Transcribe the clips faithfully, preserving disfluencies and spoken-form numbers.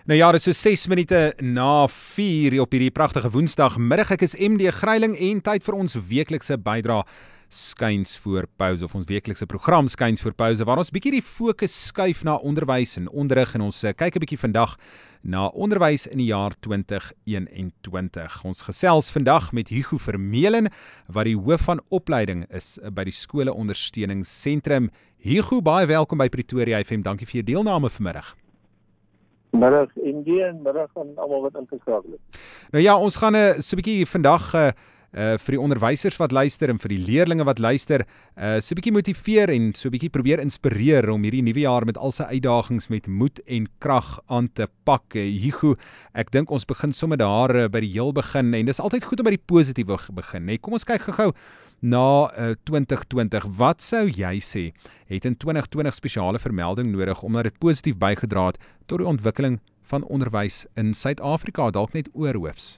Nou ja, dit is so ses minute na vier op hierdie pragtige woensdagmiddag. Ek is M D Greiling en tyd vir ons weeklikse bydrae skuins voor pouse of ons weeklikse program skuins voor pouse waar ons bietjie die fokus skuif na onderwys en onderrig en ons uh, kyk 'n bietjie vandag na onderwys in die jaar twintig eenentwintig. Ons gesels vandag met Hugo Vermeulen wat die hoof van opleiding is by die Skole Ondersteuningssentrum. Hugo, baie welkom by Pretoria F M. Dankie vir jou deelname vanmiddag. Middag N D en middag aan almal wat ingeskakel het. Nou ja, ons gaan 'n uh, so 'n bietjie vandag uh, uh, vir die onderwysers wat luister en vir die leerlinge wat luister, uh, so 'n bietjie motiveer en so 'n bietjie probeer inspireer om hierdie nuwe jaar met al sy uitdagings met moed en krag aan te pak. Uh, Hugo, ek dink ons begin sommer daar uh, by die heel begin en dis altyd goed om by die positiewe begin, hè. Kom ons kyk gou-gou na uh, twintig twintig. Wat sou jy sê het in twintig twintig spesiale vermelding nodig omdat dit positief bygedra het tot die ontwikkeling van onderwys in Suid-Afrika, dalk net oorhoofs?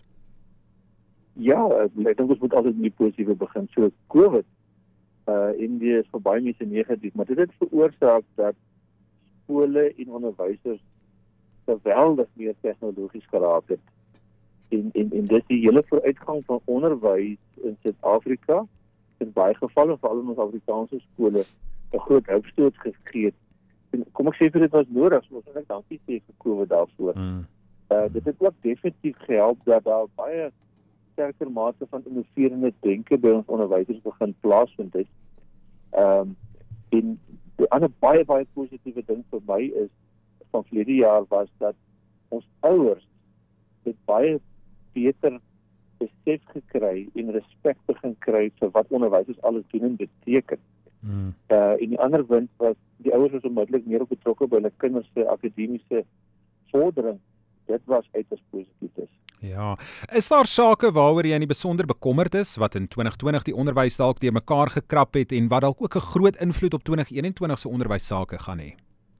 Ja, ek dink ons moet altyd met die positiewe begin. So COVID, uh India is vir baie mense negatief, maar dit het veroorsaak dat skole en onderwysers geweldig meer tegnologies geraak het. En en en dis die hele vooruitgang van onderwys in Suid-Afrika in baie gevalle, veral in ons Afrikaanse skole, 'n groot hoopstoot gegee het. En kom ek sê vir dit was nodig, so ons moet dankie sê vir COVID daarvoor. Mm. Uh, dit het ook definitief gehelp dat daar baie sterker mate van innoverende denke by ons onderwysers begin plaasvind het. Ehm um, en die ander baie baie positiewe ding vir my is van verlede jaar was dat ons ouers het baie beter besef gekry en respek begin kry vir wat onderwysers alles doen en beteken. Hmm. Uh, en die ander wind was, die ouers was onmiddellik meer betrokke by hulle kinders se akademiese vordering. Dit was uiters positief. Ja, is daar sake waaroor jy in die besonder bekommerd is, wat in twintig twintig die onderwys dalk deur mekaar gekrap het en wat dalk ook 'n groot invloed op twintig eenentwintig se onderwyssake gaan hê?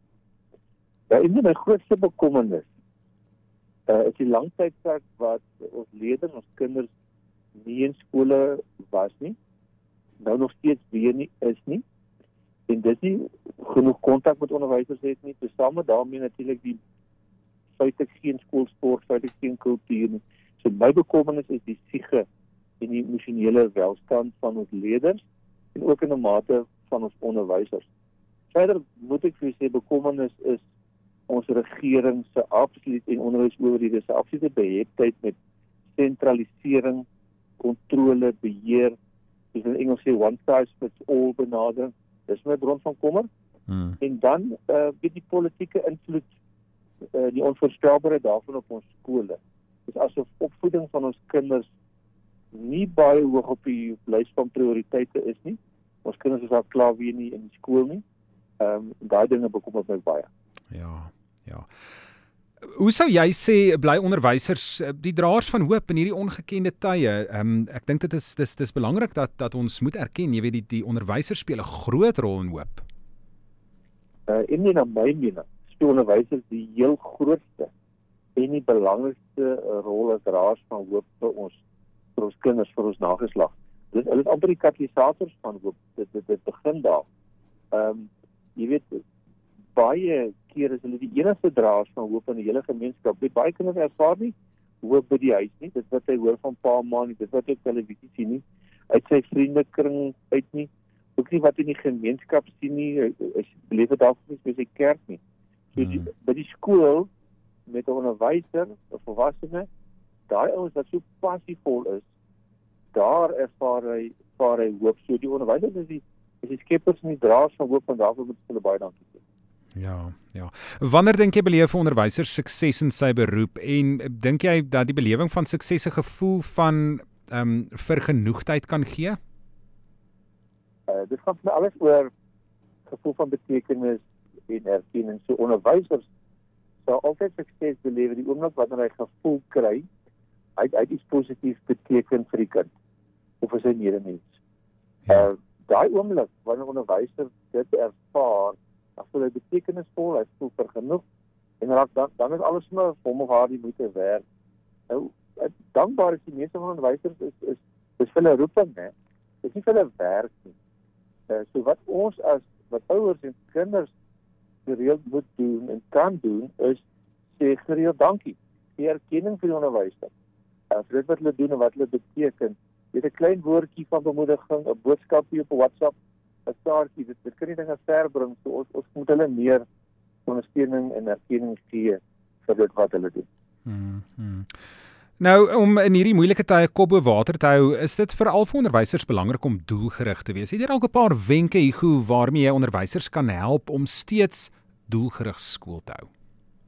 Ja, en my grootste bekommernis uh, is die langtydperk wat ons leerders, ons kinders nie in skole was nie, nou nog steeds weer nie is nie, en dis nie genoeg kontak met onderwysers het nie, tesame daarmee natuurlik die feitlik geen skoolsport, feitlik geen kultuur nie. So my bekommernis is die siege en die emosionele welstand van ons leerders en ook in 'n mate van ons onderwysers. Verder moet ek vir sê bekommernis is ons regering se absoluut en onderwysowerhede se absolute beheptheid met sentralisering, kontrole, beheer, dis in Engels sê one size fits all benadering. Dis my bron van kommer. Hmm. En dan uh, die politieke invloed, uh, die onvoorspelbaarheid daarvan op ons skole. Dis asof opvoeding van ons kinders nie baie hoog op die lys van prioriteite is nie. Ons kinders is al klaar weer nie in die skool nie. Ehm um, daai dinge bekommer my baie. Ja, ja. Hoe sou jy sê bly onderwysers die draers van hoop in hierdie ongekende tye? Um, ek dink dit is dis dis belangrik dat dat ons moet erken, jy weet die die onderwysers speel 'n groot rol in hoop. Uh en nie na my mening speel onderwysers die heel grootste en die belangrikste rol as draers van hoop vir ons vir ons kinders, vir ons nageslag. Dit hulle is amper die katalysators van hoop. Dit dit, dit begin daar. Ehm um, jy weet baie keer is hulle die enigste draers van hoop in die hele gemeenskap. Dit baie kinders ervaar nie hoop by die huis nie. Dit wat hy hoor van pa, ma nie, dit wat hy op televisie sien nie, uit sy vriendekring uit nie, ook nie wat in die gemeenskap sien nie, hy beleef dit dalk nie by sy kerk nie. So die, hmm. by die skool met 'n onderwyser, 'n volwassene, daai ouens wat so passievol is, daar ervaar hy ervaar hy hoop. So die onderwysers is die is die skeppers en die draers van hoop en daarvoor moet hulle baie dankie sê. Ja, ja. Wanneer dink jy beleef 'n onderwyser sukses in sy beroep en dink jy dat die belewing van sukses 'n gevoel van ehm um, vergenoegdheid kan gee? Uh, dit gaan vir my alles oor gevoel van betekenis en erkenning. So onderwysers sal altyd sukses beleef die oomblik wanneer hy gevoel kry hy uit iets positief beteken vir die kind of vir sy medemens. Ja. Uh, daai oomblik wanneer onderwysers dit ervaar, dan voel hy betekenisvol, hy voel vergenoeg en raak dan, dan is alles maar vir hom of haar die moeite werd. Nou, dankbaar is die meeste van onderwysers is is is vir hulle roeping, né? Dis nie vir hulle werk nie. Uh, so wat ons as wat ouers en kinders gereeld moet doen en kan doen is sê sê gereeld dankie. Die erkenning vir die onderwyser. Uh, vir dit wat hulle doen en wat hulle beteken. Jy het 'n klein woordjie van bemoediging, 'n boodskapie op WhatsApp, 'n staartjie, dit, dit kan nie dinge ver bring, so ons, ons moet hulle meer ondersteuning en erkenning gee vir dit wat hulle doen. Hmm, hmm. Nou, om in hierdie moeilike tye kop bo water te hou, is dit veral vir onderwysers belangrik om doelgerig te wees. Het jy dalk 'n paar wenke Hugo waarmee jy onderwysers kan help om steeds doelgerig skool te hou?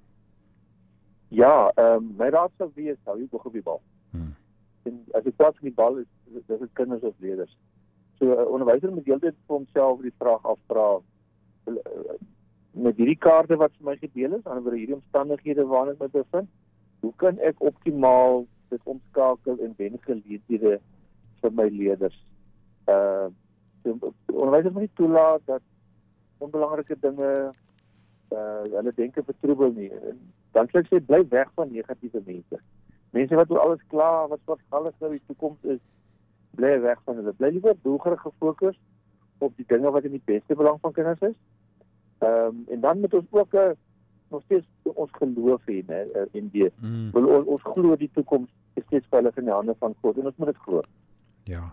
Ja, um, my raad sal wees, hou jy op die bal. Hmm. En as ek praat van die bal, is dit is kinders of leerders. So 'n uh, onderwyser moet heeltyd vir homself die vraag afvra, uh, met hierdie kaarte wat vir my gedeel is, aan hierdie omstandighede waarin ek my bevind, hoe kan ek optimaal dit omskakel en wen geleenthede vir my leerders? Uh, so, onderwysers moet nie toelaat dat onbelangrike dinge uh, hulle denke vertroebel nie. En dan sê ek sê, bly weg van negatiewe mense. Mense wat oor alles klaar, wat svartgallig nou die toekoms is, bly weg van hulle. Bly liewer doelgerig gefokus op die dinge wat in die beste belang van kinders is. Um, en dan moet ons ook uh, nog steeds ons geloof hê, né, in die mm. ons, ons glo die toekoms is steeds veilig in die hande van God en ons moet dit glo. Ja.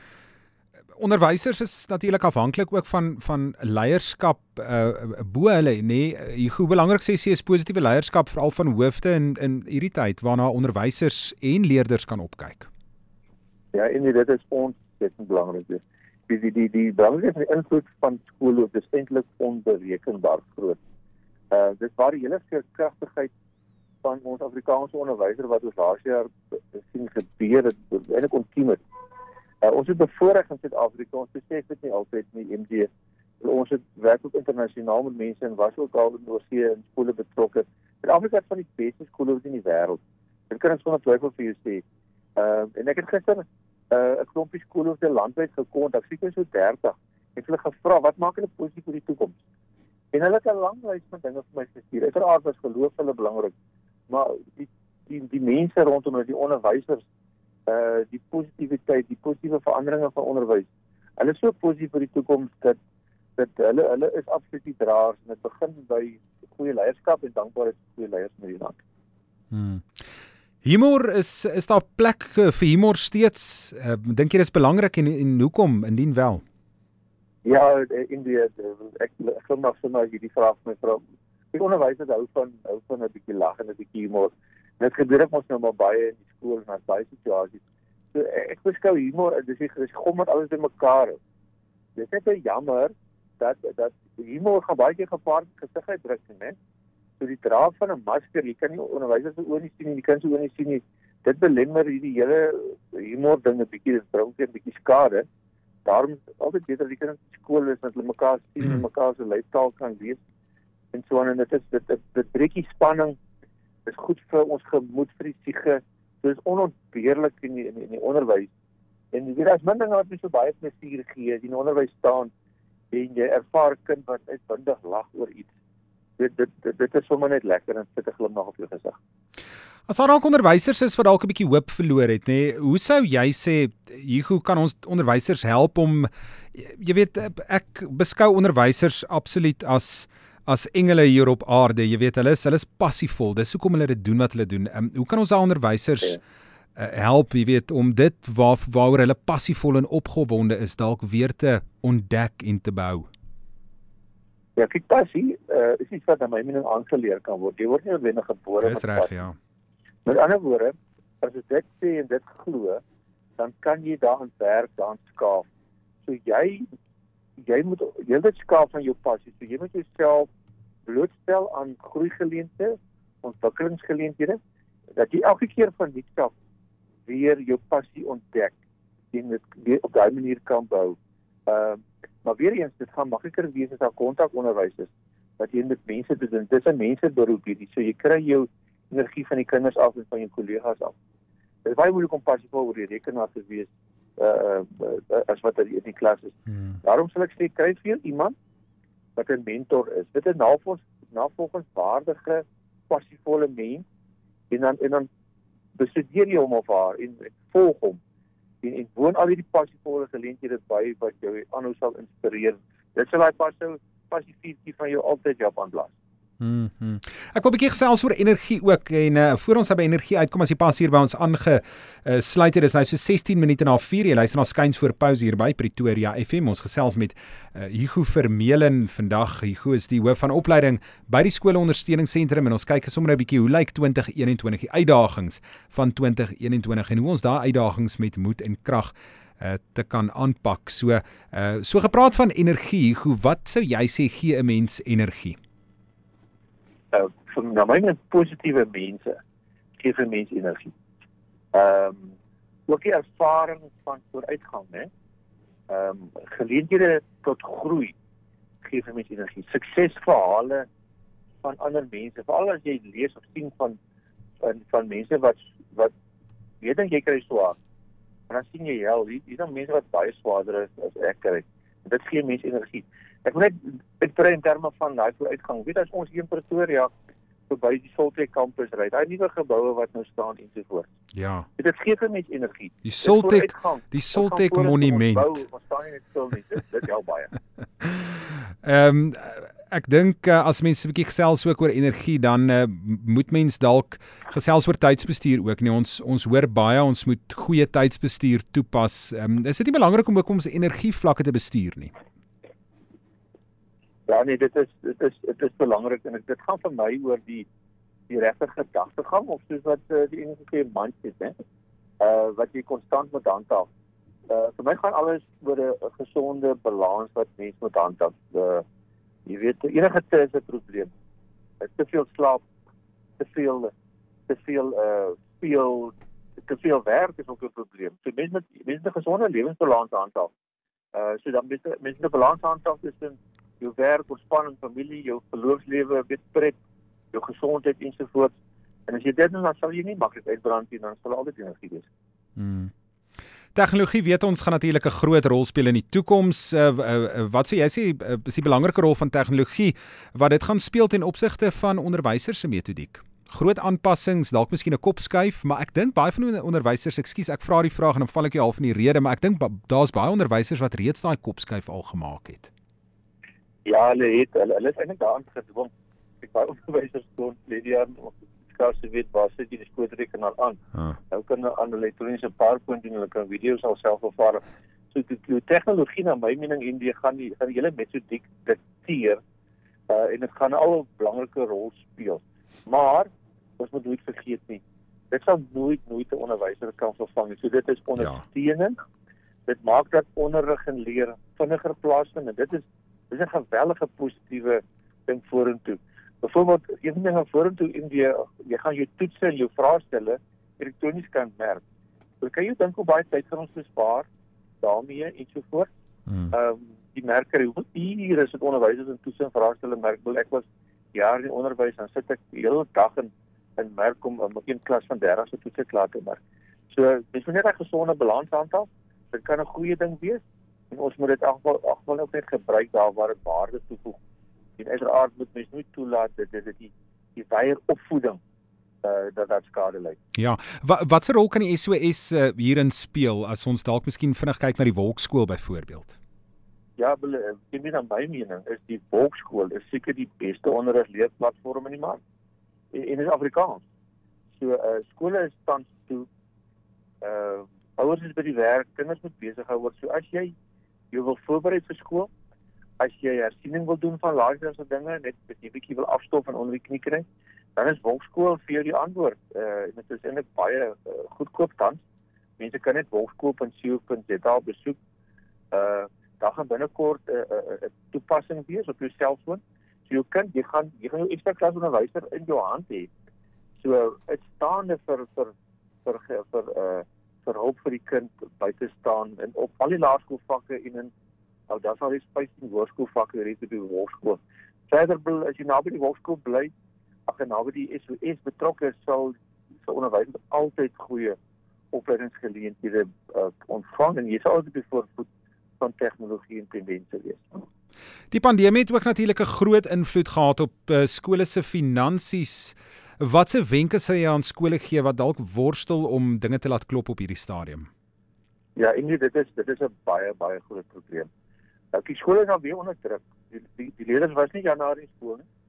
Onderwysers is natuurlik afhanklik ook van van leierskap uh, bo hulle, nê. Nee, hoe belangrik sê jy is positiewe leierskap veral van hoofde in in hierdie tyd waarna onderwysers en leerders kan opkyk. Ja, en dit is ons dit is belangrik. Die die die die belangrike invloed van skoolhoof is eintlik onberekenbaar groot. Uh dis waar die hele veerkragtigheid van ons Afrikaanse onderwyser wat ons laas jaar sien gebeur het, eintlik ontkiem het. Uh, ons het bevoorreg in Suid-Afrika, ons besef dit nie altyd nie, M D. Ons het werk ook internasionaal met mense en was ook al in oorsee en skole betrokke. Suid-Afrika is van die beste skole in die wêreld. Dit kan ons sonder twyfel vir jou sê. Uh, en ek het gister 'n uh, klompie skole op die landwyd gekontak, seker so dertig. Ek het hulle gevra, wat maak hulle positief vir die toekoms? En hulle het 'n lang lys van dinge vir my gestuur. Uiteraard was geloof hulle belangrik, maar die die die mense rondom hulle, die onderwysers, uh die positiwiteit, die positiewe veranderinge van onderwys. Hulle is so positief vir die toekoms dat dat hulle hulle is absoluut die draers en dit begin by goeie leierskap en dankbaarheid vir goeie leiers in hierdie land. Hmm. Humor is is daar plek vir humor steeds? Uh, dink jy dis belangrik en en hoekom indien wel? Ja, in die ek ek sou nog sommer hierdie vraag my vrou. Die onderwysers hou van hou van 'n bietjie lag en 'n bietjie humor. Dit gebeur ook mos nou maar baie in die skool en in baie situasies. So ek beskou humor, dis dis gom met alles in mekaar. Dit is net jammer dat dat humor gaan baie keer gepaard met gesigsuitdrukking, né? So die dra van 'n masker, jy kan nie onderwysers se oë nie sien nie, die kinders se oë nie sien nie. Dit belemmer hierdie hele humor ding 'n bietjie, dit bring net 'n bietjie skade. Daarom is dit altyd beter dat die kinders in skool is dat hulle mekaar sien en mekaar se lyfstaal kan lees. En so en dit is dit dit, dit breek die spanning. Dit is goed vir ons gemoed, vir die siege. Dit is onontbeerlik in die, in die, in die onderwys. En jy weet as min dinge wat my so baie plesier gee, as jy in onderwys staan en jy ervaar 'n kind wat uitbundig lag oor iets. Dit dit dit, dit is sommer net lekker en sit 'n glimlag op jou gesig. As daar dalk onderwysers is wat dalk 'n bietjie hoop verloor het, nê, nee, hoe sou jy sê hoe kan ons onderwysers help om jy weet ek beskou onderwysers absoluut as as engele hier op aarde, jy weet hulle is hulle is passievol. Dis hoekom hulle dit doen wat hulle doen. Um, hoe kan ons daai onderwysers ja. uh, help, jy weet, om dit waar waaroor hulle passievol en opgewonde is dalk weer te ontdek en te bou? Ja, kyk passie, uh, is iets wat aan my mening aangeleer kan word. Jy word nie noodwendig gebore met passie. Dis reg, ja. Met ander woorde, as jy dit sê en dit glo, dan kan jy daaraan werk, daaraan skaaf. So jy jy moet jy moet skaaf van jou passie. So jy moet jouself blootstel aan groeigeleenthede, ontwikkelingsgeleenthede, dat jy elke keer van nuuts af weer jou passie ontdek en dit weer op daai manier kan bou. Ehm uh, maar weer eens, dit gaan makliker wees as daar kontakonderwys is, dat jy met mense te doen. Dis 'n menseberoep hierdie, so jy kry jou energie van die kinders af en van jou kollegas af. Dit is baie moeilik om passievol oor die rekenaar te wees uh, uh, as wat in die klas is. Hmm. Daarom sal ek sê, kry vir iemand wat 'n mentor is. Dit is navolgens, navolgenswaardige, passievolle mens en dan, en dan bestudeer jy hom of haar en, en volg hom. En, en woon al hierdie passievolle geleenthede by wat jou aanhou sal inspireer. Dit sal daai passie passieviteit van jou altyd jou aanblaas. Hmm, hmm. Ek wil 'n bietjie gesels oor energie ook en uh, voor ons by energie uitkom as jy pas hier by ons aangesluit het, is nou so sestien minute na vier. Jy luister na Skuins voor Pause hier by Pretoria F M. Ons gesels met uh, Hugo Vermeulen vandag. Hugo is die hoof van opleiding by die skole ondersteuningssentrum en ons kyk sommer 'n bietjie hoe lyk twintig eenentwintig, die uitdagings van twintig eenentwintig en hoe ons daai uitdagings met moed en krag uh, te kan aanpak. So uh, so gepraat van energie, Hugo, wat sou jy sê gee 'n mens energie? Uh, vir na my mening positiewe mense gee vir mense energie. Ehm um, ook die ervaring van vooruitgang, né? Ehm um, geleenthede tot groei gee vir mense energie. Suksesverhale van ander mense, veral as jy lees of sien van van, van mense wat wat weet dan jy kry swaar. En dan sien jy hel, hier is mense wat baie swaarder is as ek kry. En dit gee mense energie. Ek wil net uitbrei in terme van daai vooruitgang. Weet as ons hier in Pretoria verby die Soltech kampus ry, daai nuwe geboue wat nou staan en so voort. Ja. Dit gee vir mense energie. Die Soltech, die Soltech monument. Ons staan nie net stil nie. Dit dit help baie. Ehm um, ek dink uh, as mense 'n bietjie gesels ook oor energie, dan uh, moet mens dalk gesels oor tydsbestuur ook nie. Ons ons hoor baie ons moet goeie tydsbestuur toepas. Ehm um, is dit nie belangrik om ook ons energievlakke te bestuur nie? Ja nee, dit is dit is dit is belangrik en dit gaan vir my oor die die regte gedagtegang of soos wat uh, die Engels sê mindset, né? Uh wat jy konstant moet handhaaf. Uh vir my gaan alles oor 'n gesonde balans wat mens moet handhaaf. Uh jy weet enige tyd is 'n probleem. Te veel slaap, te veel te veel uh speel, te veel werk is ook 'n probleem. So mense met mense 'n gesonde lewensbalans handhaaf. Uh so dan mense mense 'n balans handhaaf tussen jou werk, ontspanning, familie, jou verloofslewe, weet pret, jou gesondheid ensovoorts. En as jy dit doen, dan sal jy nie maklik uitbrand nie, dan sal altyd energie wees. Hmm. Tegnologie weet ons gaan natuurlik 'n groot rol speel in die toekoms. Uh, uh, wat sou jy sê uh, is die belangrike rol van tegnologie wat dit gaan speel ten opsigte van onderwysers se metodiek? Groot aanpassings, dalk miskien 'n kop skuif, maar ek dink baie van die onderwysers, ekskuus, ek vra die vraag en dan val ek jou half in die rede, maar ek dink daar's baie onderwysers wat reeds daai kop skuif al gemaak het. Ja, hulle het hulle, hulle is eintlik daaraan gedwing. Ek baie onderwysers kon lê die jaar skaars weet waar sit jy die skoolrekenaar aan. Ah. Nou kan hulle aan elektroniese PowerPoint doen, hulle kan video's alself vervaardig. So die, die tegnologie na my mening en die gaan die gaan die hele metodiek dikteer uh, en dit gaan al 'n belangrike rol speel. Maar ons moet nooit vergeet nie. Dit sal nooit nooit 'n onderwyser kan vervang. So dit is ondersteuning. Ja. Dit maak dat onderrig en leer vinniger plaasvind en dit is Dit is 'n geweldige positiewe ding vorentoe. Byvoorbeeld, een ding vorentoe in die jy gaan jou toetse en jou vraestelle elektronies kan merk. So kan jy dink hoe baie tyd gaan ons bespaar daarmee en so voort. Ehm um, die merker, hoe ure is dit onderwysers en toetse en vraestelle merk. Ek was jaar in die onderwys en sit ek die hele dag in in merk om om een klas van dertig se toetse klaar te merk. So dis net 'n gesonde balans handhaaf. Dit kan 'n goeie ding wees. En ons moet dit agwel ook net gebruik daar waar dit waarde toevoeg. En uiteraard moet mens nie toelaat dat dit die die weier opvoeding uh, dat dat skade lei. Ja, wat wat se rol kan die S O S uh, hierin speel as ons dalk miskien vinnig kyk na die Wolkskool byvoorbeeld? Ja, ek meen aan my mening is die Wolkskool is seker die beste onderrigleerplatform in die mark. En, en is Afrikaans. So uh, skole is tans toe uh ouers is by die werk, kinders moet besig hou word. So as jy jy wil voorberei vir skool, as jy hersiening wil doen van laagste dinge, net 'n bietjie wil afstof en onder die knie kry, dan is Wolkskool vir jou die antwoord. Uh dit is eintlik baie uh, goedkoop tans. Mense kan net wolkskool punt co punt za besoek. Uh daar gaan binnekort 'n uh, uh, uh, toepassing wees op jou selfoon. So jou kind, jy gaan jy gaan jou ekstra klas onderwyser in jou hand hê. So uitstaande vir vir vir vir, vir uh vir hulp vir die kind by te staan en op al die laerskoolvakke en in nou dan sal jy spesifiek in hoërskoolvakke reeds op die Wolkskool. Verder as jy naby die Wolkskool bly, ag en naby die S O S betrokke is, sal sal onderwysers altyd goeie opleidingsgeleenthede uh, ontvang en jy sal altyd die voorvoet van tegnologie en tendense wees. Die pandemie het ook natuurlik 'n groot invloed gehad op uh, skole se finansies. Watse wenke sal jy aan skole gee wat dalk worstel om dinge te laat klop op hierdie stadium? Ja, en dit is dit is 'n baie baie groot probleem. Nou die skole is nou weer onder druk. Die die, die leerders was nie Januarie skool nie.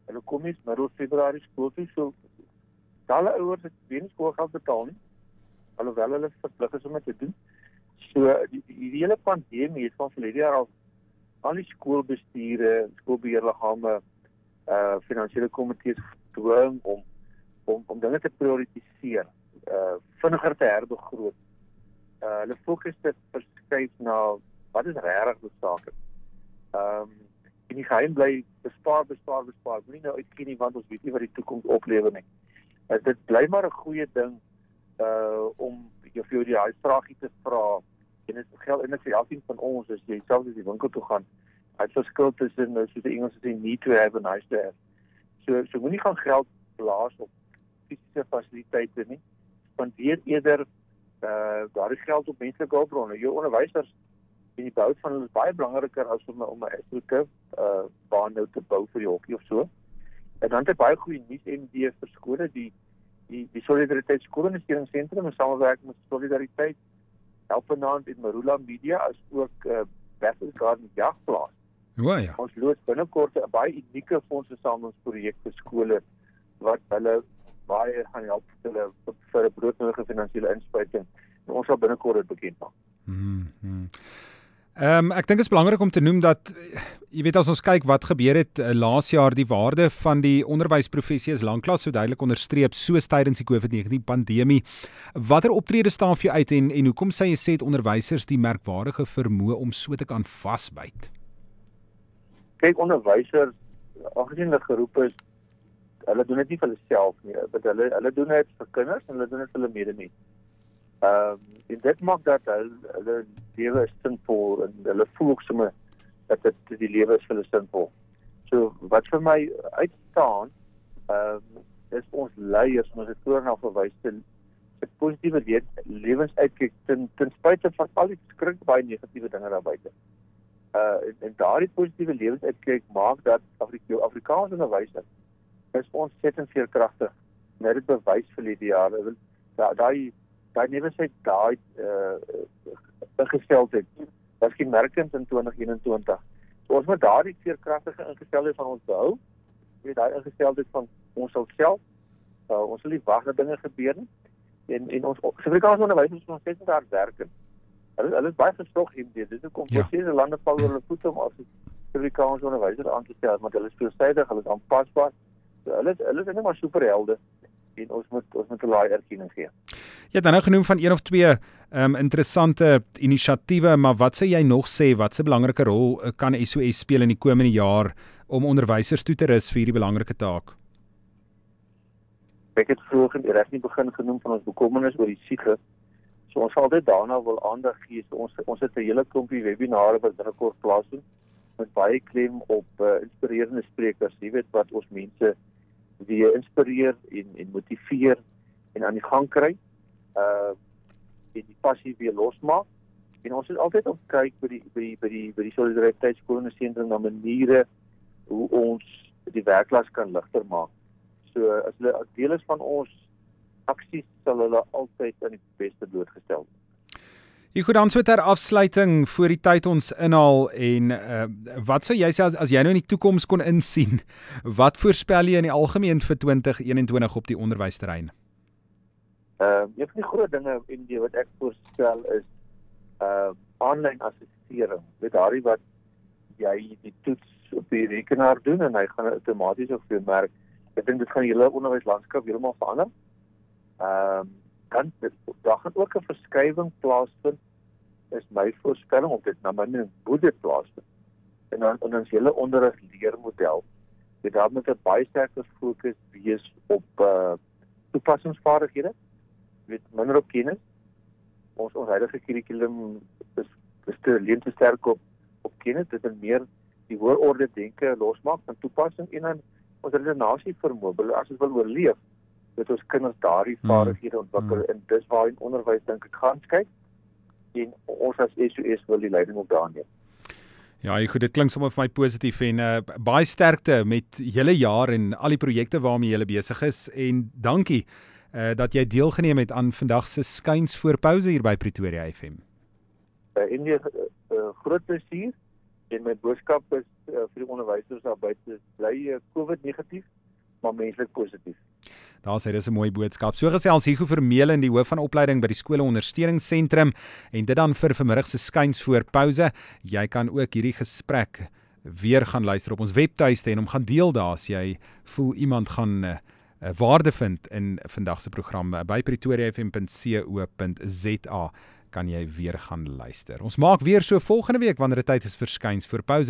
Hulle kom nie middel Februarie skool toe, so alle ouers het geen skoolgeld betaal nie, alhoewel hulle verplig is om dit te doen. So die, die, die hele pandemie het van verlede jaar al al die skoolbestuure, skoolbeheerliggame, uh, finansiële komitees gedwing om om om dinge te prioritiseer, uh, vinniger te herbegroot. Uh, hulle fokus dit verskuif na wat is regtig noodsaaklik. Ehm um, en die geheim bly bespaar, bespaar, bespaar. Moenie nou uitgee nie, want ons weet nie wat die toekoms oplewer nie. Uh, dit bly maar 'n goeie ding uh om jou vir jou die vraagie te vra. En dit geld eintlik vir elkeen van ons as jy selfs as jy winkel toe gaan. Hy het verskil tussen soos die Engels sê need to have and nice to have. So so moenie gaan geld blaas op fisiese fasiliteite nie. Spandeer eerder uh daardie geld op menslike hulpbronne. Jou onderwysers en die bou van hulle is baie belangriker as om om 'n ekstrekke uh baan nou te bou vir die hokkie of so. En dan het baie goeie nuus M D vir skole, die die die Solidariteit Skoolinvesteringsentrum in samewerking met Solidariteit, Helpenaand en Marula Media as ook uh, Bathurst Garden Jagplaas. O ja. Ons loods binnekort 'n baie unieke fondsensamelingsprojek vir skole wat hulle baie gaan help hulle vir 'n broodnodige finansiële inspuiting. En ons sal binnekort dit bekend maak. Hmm. hmm. Um, ek dink dit is belangrik om te noem dat, jy weet, as ons kyk wat gebeur het uh, laas jaar, die waarde van die onderwysprofessie is lanklaas so duidelik onderstreep, soos tydens die COVID negentien pandemie. Watter optrede staan vir jou uit en, en hoekom sê jy sê het onderwysers die merkwaardige vermoë om so te kan vasbyt? Kyk, onderwysers, aangesien hulle geroep is, hulle doen dit nie vir hulle self nie, want hulle, hulle doen dit vir kinders en hulle doen dit vir hulle medemens. Ehm um, en dit maak dat hulle, hulle lewe is sinvol en hulle voel ook sommer dat dit die lewe is vir hulle sinvol. So wat vir my uitstaan, ehm um, is ons leiers, ons het vroeër na verwys te se positiewe le lewensuitkyk ten, ten spyte van al die skrik baie negatiewe dinge daar buite. Uh en, en daardie positiewe lewensuitkyk maak dat Afrika Afrikaanse onderwysers is ontsettend veerkragtig. Net dit bewys vir die jare. Daai daai nuwe sy daai uh ingesteldheid was gemerkend in twintig eenentwintig. So ons moet daardie veerkragtige ingesteldheid van ons behou. Jy weet daai ingesteldheid van ons self. Uh, ons wil nie wag dat dinge gebeur nie. En en ons Suid-Afrikaanse onderwysers moet steeds daar werk. Hulle hulle is baie gestog hiermee. Dit is kom presies ja. lande val oor hulle voete om as Suid-Afrikaanse onderwysers aan te stel, want hulle is veelsidig, hulle is aanpasbaar. So hulle is hulle is net maar superhelde en ons moet ons moet hulle daai erkenning gee. Jy het dan nou genoem van een of twee um, interessante inisiatiewe, maar wat sê jy nog sê, wat 'n belangrike rol kan S O S speel in die komende jaar om onderwysers toe te rus vir hierdie belangrike taak? Ek het vroeër in die reg nie begin genoem van ons bekommernis oor die siekte. So ons sal altyd daarna wil aandag gee. So ons ons het 'n hele klompie webinare wat binnekort plaasvind met baie klem op uh, inspirerende sprekers, jy weet wat ons mense weer inspireer en en motiveer en aan die gang kry. Uh en die passie weer losmaak. En ons is altyd op kyk by die by die by die by die Solidariteit Skoolinvesteringsentrum na maniere hoe ons die werklas kan ligter maak. So as hulle deel is van ons aksies, sal hulle altyd aan die beste blootgestel. Jy goed dan so ter afsluiting voor die tyd ons inhaal en uh, wat sou jy sê as, as jy nou in die toekoms kon insien, wat voorspel jy in die algemeen vir twintig eenentwintig op die onderwysterrein? Uh, een van die groot dinge in die wat ek voorstel is uh aanlyn assessering. Met daardie wat jy die toets op die rekenaar doen en hy gaan outomaties op jou merk. Ek dink dit gaan die hele onderwyslandskap heeltemal verander. Ehm um, dan daar gaan ook 'n verskywing plaasvind, is my voorspelling op dit na my mening moet dit plaasvind. En dan en ons hele onderrig leermodel. Dit daar moet 'n baie sterker fokus wees op uh toepassingsvaardighede. Met minder op kennis. Ons ons huidige kurrikulum is is te leen te sterk op op kennis. Dit is meer die hoër orde denke losmaak van toepassing en dan ons redenasie vermoë. As ons wil oorleef, dat ons kinders daardie vaardighede ontwikkel mm. en dis waar in onderwys dink ek gaan kyk. En ons as S O S wil die leiding op daarin neem. Ja, goed, dit klink sommer vir my positief en uh, baie sterkte met julle jaar en al die projekte waarmee julle besig is en dankie uh, dat jy deelgeneem het aan vandag se skuins voor pouse hier by Pretoria F M. Uh, en die uh, groot plesier en my boodskap is uh, vir die onderwysers daar buite bly uh, COVID negatief, maar menslik positief. Daar sê dis 'n mooi boodskap. So gesels Hugo Vermeulen, die hoof van opleiding by die skole ondersteuningssentrum, en dit dan vir vanmiddag se skuins voor pouse. Jy kan ook hierdie gesprek weer gaan luister op ons webtuiste en hom gaan deel daar as jy voel iemand gaan uh, waarde vind in vandag se program by pretoria f m punt co punt z a kan jy weer gaan luister. Ons maak weer so volgende week wanneer dit tyd is vir skuins voor pouse.